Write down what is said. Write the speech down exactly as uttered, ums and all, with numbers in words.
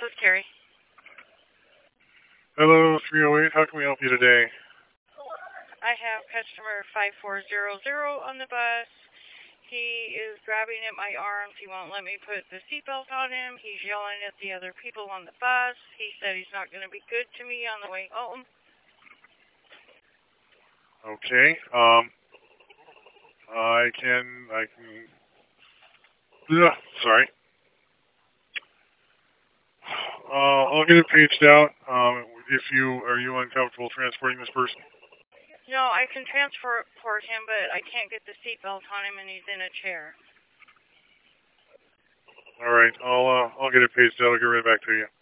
is Carrie. Hello, three oh eight. How can we help you today? I have customer five four zero zero on the bus. He is grabbing at my arms. He won't let me put the seatbelt on him. He's yelling at the other people on the bus. He said he's not going to be good to me on the way home. Okay. Um, I can, I can, ugh, sorry. Uh, I'll get it paged out. Um, if you, are you uncomfortable transporting this person? No, I can transport him, but I can't get the seatbelt on him, and he's in a chair. All right. I'll, uh, I'll get it paged out. I'll get right back to you.